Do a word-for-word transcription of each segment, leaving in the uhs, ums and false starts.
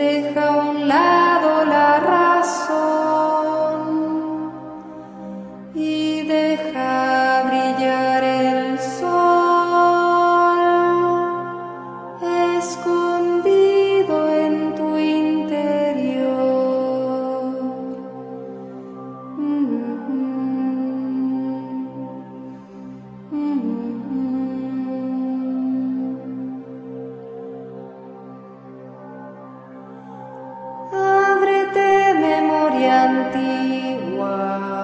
deja a un lado la razón y deja brillar el sol escondido en tu interior. Ábrete, memoria antigua,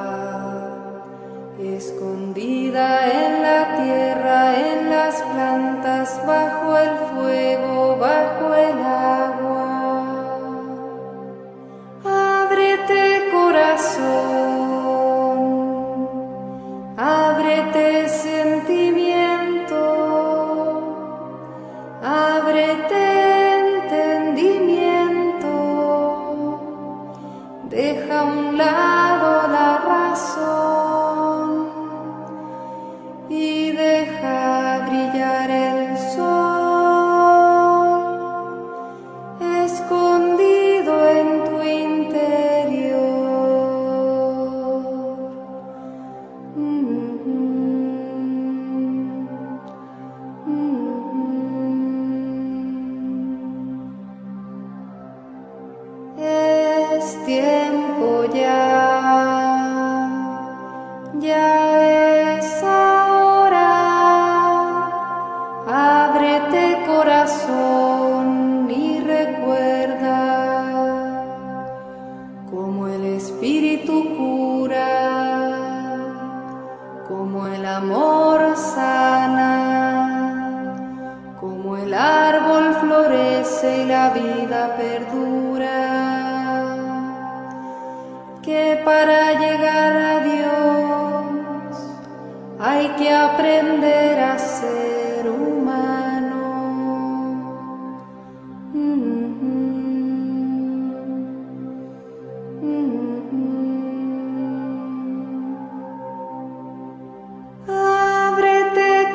escondida en la tierra, en las plantas, bajo el fuego, bajo el agua. Ábrete, corazón, ábrete, sentimiento, ábrete, entendimiento, deja a un lado la razón y deja brillar el sol escondido en tu interior. Es tiempo ya, ya es ahora. Ábrete, corazón, y recuerda cómo el Espíritu cura, cómo el amor sana, cómo el árbol florece y la vida perdura. Que para llegar a Dios hay que aprender a ser humano. Ábrete,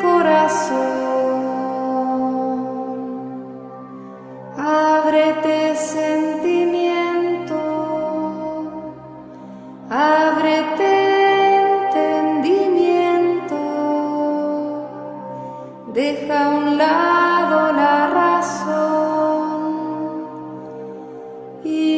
corazón, ábrete, sentimiento, ábrete, entendimiento, deja a un lado la razón y